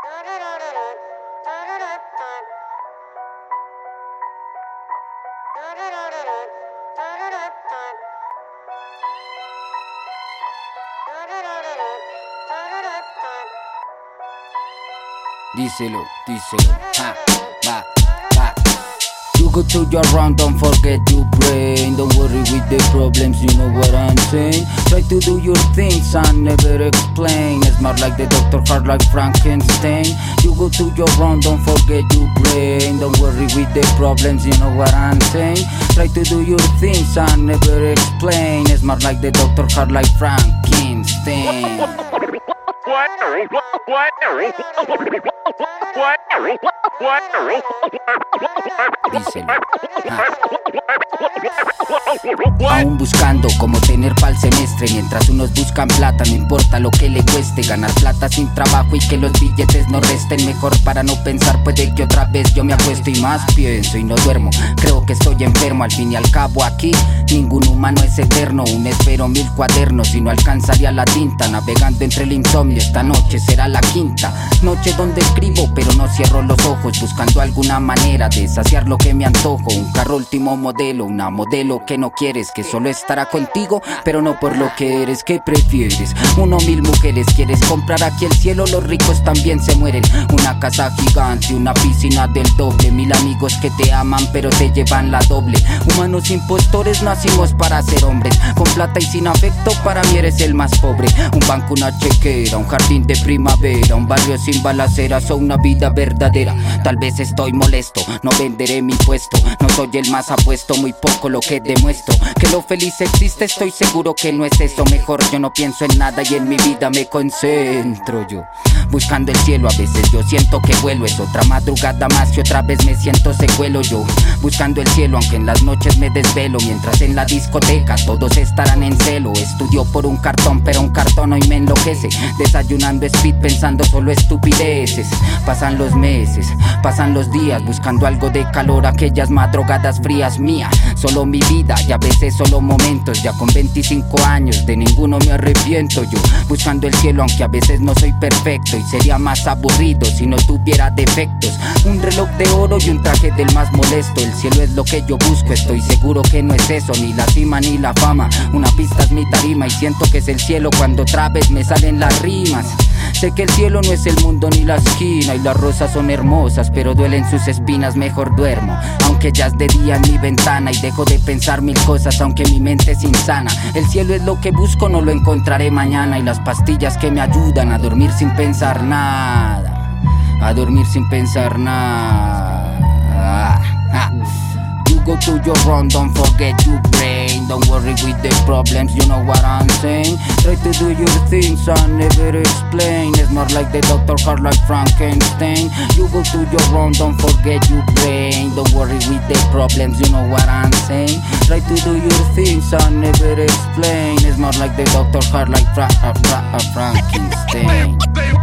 Díselo, ha, va, va. You go to your round, don't forget your brain. Don't worry with the problems, you know what I'm saying. Try to do your things and never explain. Smart like the doctor, hard like Frankenstein. You go to your round, don't forget your brain. Don't worry with the problems, you know what I'm saying. Try to do your things and never explain. Smart like the doctor, hard like Frankenstein. Díselo. Aún buscando cómo tener pa'l semestre. Mientras unos buscan plata, no importa lo que le cueste. Ganar plata sin trabajo y que los billetes no resten. Mejor para no pensar, puede que otra vez yo me acuesto y más pienso y no duermo. Creo que estoy enfermo, al fin y al cabo aquí ningún humano es eterno. Un espero 1000 cuadernos y no alcanzaría la tinta. Navegando entre el insomnio, esta noche será la quinta noche donde escribo pero no cierro los ojos. Buscando alguna manera de saciar lo que me antojo. Un carro último modelo, una modelo que no quieres, que solo estará contigo pero no por lo que eres. ¿Qué prefieres? 1000 mujeres. ¿Quieres comprar aquí el cielo? Los ricos también se mueren. Una casa gigante, una piscina del doble. 1000 amigos que te aman pero te llevan la doble. Humanos impostores, nacimos para ser hombres. Con plata y sin afecto, para mí eres el más pobre. Un banco, una chequera, un jardín de primavera, un barrio sin balaceras o una vida verdadera. Tal vez estoy molesto, no venderé mi puesto. No soy el más apuesto, muy poco lo que demuestro. Que lo feliz existe, estoy seguro que no es eso. Mejor yo no pienso en nada y en mi vida me concentro yo. Buscando el cielo, a veces yo siento que vuelo. Es otra madrugada más y otra vez me siento secuelo yo. Buscando el cielo, aunque en las noches me desvelo. Mientras en la discoteca todos estarán en celo. Estudio por un cartón, pero un cartón hoy me enloquece. Desayunando speed, pensando solo estupideces. Pasan los meses, pasan los días, buscando algo de calor, aquellas madrugadas frías mías. Solo mi vida y a veces solo momentos. Ya con 25 años, de ninguno me arrepiento yo. Buscando el cielo, aunque a veces no soy perfecto. Y sería más aburrido si no tuviera defectos. Un reloj de oro y un traje del más molesto. El cielo es lo que yo busco, estoy seguro que no es eso. Ni la cima ni la fama, una pista es mi tarima. Y siento que es el cielo cuando otra vez me salen las rimas. Sé que el cielo no es el mundo ni la esquina. Y las rosas son hermosas pero duelen sus espinas. Mejor duermo, aunque ya es de día en mi ventana. Y dejo de pensar 1000 cosas aunque mi mente es insana. El cielo es lo que busco, no lo encontraré mañana. Y las pastillas que me ayudan a dormir sin pensar nada. A dormir sin pensar nada. You go to your round, don't forget your brain. Don't worry with the problems, you know what I'm saying. Try to do your things and never explain. Smart like the doctor, hard like Frankenstein. You go to your round, don't forget your brain. Don't worry with the problems, you know what I'm saying. Try to do your things and never explain. Smart like the doctor, hard like Frankenstein.